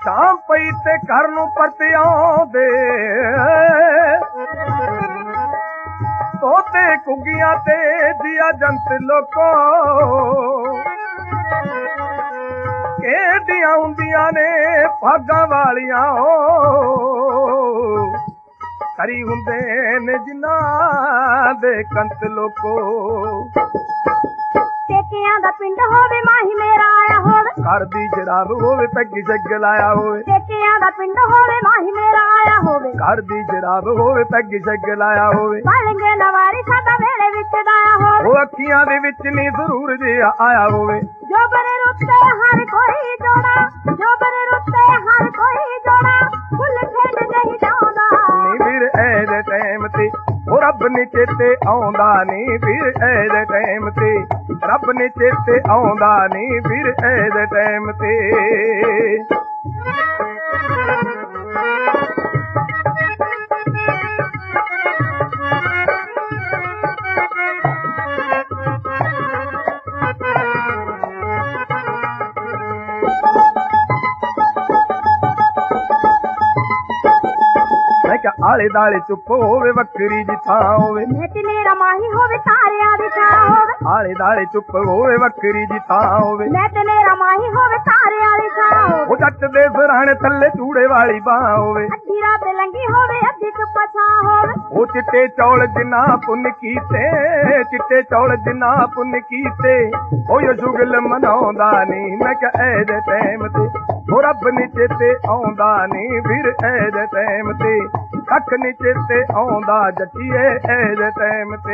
ਸ਼ਾਮ ਪਈ ਤੇ ਘਰ ਨੂੰ ਪਰਤ ਆਉਂਦੇ ਤੋਤੇ ਕੁੱਗੀਆਂ ਤੇ ਜੀਆ ਜੰਤ ਲੋਕੋ ਕਿਹੜੀਆਂ ਹੁੰਦੀਆਂ ਨੇ ਭਾਗਾਂ ਵਾਲੀਆਂ ਕਰੀ ਹੁੰਦੇ ਨੇ ਜਿਨ੍ਹਾਂ ਦੇ ਕੰਤ ਲੋਕੋ ਪੇਕਿਆਂ ਦਾ ਪਿੰਡ ਹੋਵੇ ਮਾਹੀ ਮੇਰਾ ਆਇਆ ਹੋਵੇ ਘਰ ਦੀ ਜਰਾਬ ਹੋਵੇ ਪੈਗ ਜੱਗ ਲਾਇਆ ਹੋਵੇ ਪੇਕਿਆਂ ਦਾ ਪਿੰਡ ਹੋਵੇ ਮਾਹੀ ਮੇਰਾ ਆਇਆ ਹੋਵੇ ਘਰ ਦੀ ਜਰਾਬ ਹੋਵੇ ਪੈਗ ਜੱਗ ਲਾਇਆ ਹੋਵੇ ਬਾਲੰਗੇ ਨਵਾਰੀ ਸਾਡਾ ਵੇਲੇ ਵਿੱਚ ਦਾਇਆ ਹੋਵੇ ਉਹ ਅੱਖੀਆਂ ਦੇ ਵਿੱਚ ਨੀ ਜ਼ਰੂਰ ਜਿਹਾ ਆਇਆ ਹੋਵੇ ਜੋ ਬਰੇ ਰੁੱਤੇ ਹਰ ਕੋਈ ਜੋੜਾ ਜੋ ਬਰੇ ਰੁੱਤੇ ਹਰ ਕੋਈ ਜੋੜਾ ਫੁੱਲ ਖੇਡ ਨਹੀਂ ਜਾਉਂਦਾ ਨੀ ਵੀਰ ਐਦੇ ਟਾਈਮ ਤੇ ਉਹ ਰੱਬ ਨੀ ਚੇਤੇ ਆਉਂਦਾ ਨੀ ਵੀਰ ਐਦੇ ਟਾਈਮ ਤੇ ਰੱਬ ਨੀ ਚੇਤੇ ਆਉਂਦਾ ਨੀ ਵੀਰ ਐਦੇ ਟਾਈਮ ਤੇ ਆਲੇ ਦਾਲੇ ਚੁੱਪ ਹੋਵੇ ਵੱਖਰੀ ਜੀ ਥਾਂ ਹੋਵੇ ਮੈਂ ਤੇ ਮੇਰਾ ਮਾਹੀ ਹੋਵੇ ਤਾਰਿਆਂ ਦੀ ਛਾਂ ਹੋਵੇ ਆਲੇ ਦਾਲੇ ਚੁੱਪ ਹੋਵੇ ਵੱਖਰੀ ਜੀ ਥਾਂ ਹੋਵੇ ਮੈਂ ਤੇ ਮੇਰਾ ਮਾਹੀ ਹੋਵੇ ਤਾਰਿਆਂ ਦੀ ਛਾਂ ਹੋਵੇ ਉਹ ਜੱਟ ਦੇ ਸਰਾਣੇ ਥੱਲੇ ਚੂੜੇ ਵਾਲੀ ਬਾਹ ਹੋਵੇ ਅੱਧੀ ਰਾਤ ਲੰਗੀ ਹੋਵੇ ਅੱਧੀ ਕੁੱਪਾ ਛਾਂ ਹੋਵੇ ਉਹ ਚਿੱਟੇ ਚੌਲ ਜਿੰਨਾ ਪੁੰਨ ਕੀਤੇ ਚਿੱਟੇ ਚੌਲ ਜਿੰਨਾ ਪੁੰਨ ਕੀਤੇ ਉਹ ਸ਼ੁਗਲ ਮਨਾਉਂਦਾ ਨੀ ਮੈਂ ਕਿਹਾ ਐਦੇ ਟਾਈਮ ਤੇ ਉਹ ਰੱਬ ਨੀ ਚੇਤੇ ਆਉਂਦਾ ਨੀ ਵੀਰ ਐਦੇ ਟਾਈਮ ਤੇ ਕੱਖ ਨੀ ਚੇਤੇ ਆਉਂਦਾ ਜੱਟੀਏ ਐਦੇ ਟਾਈਮ ਤੇ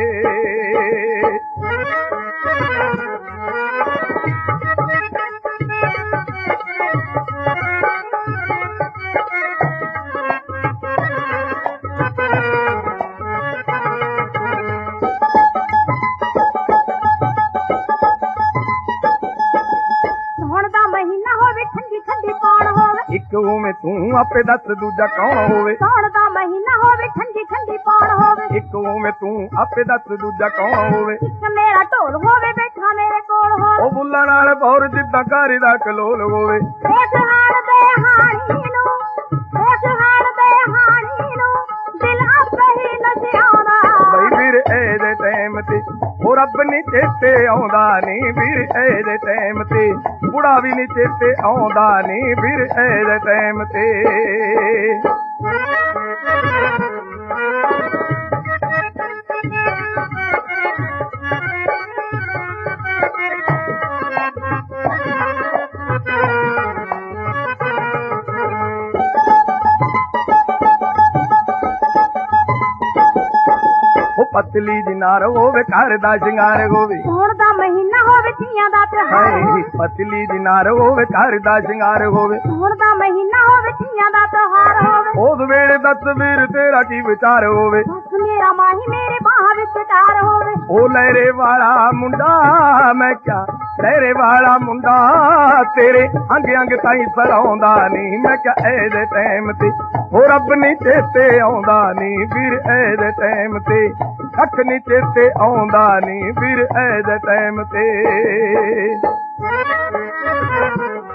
ਇੱਕ ਉਵੇਂ ਤੂੰ ਆਪੇ ਦੱਸ ਦੂਜਾ ਕੌਣ ਹੋਵੇ ਸਾਉਣ ਦਾ ਮਹੀਨਾ ਹੋਵੇ ਠੰਡੀ ਠੰਡੀ ਪੌਣ ਹੋਵੇ ਇੱਕ ਉਵੇਂ ਤੂੰ ਆਪੇ ਦੱਸ ਦੂਜਾ ਕੌਣ ਹੋਵੇ ਇੱਕ ਮੇਰਾ ਢੋਲ ਹੋਵੇ ਬੈਠਾ ਮੇਰੇ ਕੋਲ ਹੋਵੇ ਉਹ ਬੁੱਲਾਂ ਨਾਲ ਬੌਰ ਜਿੱਦਾਂ ਘਰ ਦਾ ਕਲੋਲ ਹੋਵੇ ਇਸ ਹਾਲ ਦੇ ਹਾਣੀ ਨੂੰ ਇਸ ਹਾਲ ਦੇ ਹਾਣੀ ਨੂੰ ਦਿਲ ਆਪੇ ਹੀ ਨਸਿਆਉਂਦਾ ਬਈ ਵੀਰ ਇਹਦੇ ਟਾਈਮ ਤੇ ਉਹ ਰੱਬ ਨੀ ਚੇਤੇ ਆਉਂਦਾ ਨੀ ਵੀਰ ਇਹਦੇ ਟਾਈਮ ਤੇ ਬੁੜਾ ਵੀ ਨੀ ਚੇਤੇ ਆਉਂਦਾ ਨੀ ਵੀਰ ਇਹਦੇ ਟਾਈਮ ਤੇ ਪਤਲੀ ਦੀ ਨਾਰ ਹੋਵੇ ਘਰ ਦਾ ਸ਼ਿੰਗਾਰ ਹੋਵੇ ਸੌਣ ਦਾ ਮਹੀਨਾ ਹੋਵੇ ਧੀਆਂ ਦਾ ਤਿਉਹਾਰ ਪਤਲੀ ਦੀ ਨਾਰ ਹੋਵੇ ਘਰ ਦਾ ਸ਼ਿੰਗਾਰ ਹੋਵੇ ਸੌਣ ਦਾ ਮਹੀਨਾ ਹੋਵੇ ਧੀਆਂ ਦਾ ਤਿਉਹਾਰ ਹੋਵੇ ਉਸ ਵੇਲੇ ਦਾ ਤਸਵੀਰ ਤੇਰਾ ਕੀ ਵਿਚਾਰ ਹੋਵੇ ਬਸ ਮੇਰਾ ਮਾਹੀ ਮੇਰੇ ਬਾਹਾਂ ਵਿੱਚ ਡਾਰ ਹੋਵੇ ਉਹ ਲਹਿਰੇ ਵਾਲਾ ਮੁੰਡਾ ਮੈਂ ਕਿਆ ਲਹਿਰੇ ਵਾਲਾ ਮੁੰਡਾ ਤੇਰੇ ਅੰਗ ਅੰਗ ਤਾਈ ਸਰਾਉਂਦਾ ਨੀ ਮੈਂ ਕਿਆ ਇਹਦੇ ਟਾਈਮ ਤੇ ਉਹ ਰੱਬ ਨੀ ਚੇਤੇ ਆਉਂਦਾ ਨੀ ਵੀਰ ਇਹਦੇ ਟਾਈਮ ਤੇ ਕੱਖ ਨੀ ਚੇਤੇ ਆਉਂਦਾ ਨੀ ਵੀਰ ਇਹਦੇ ਟਾਈਮ ਤੇ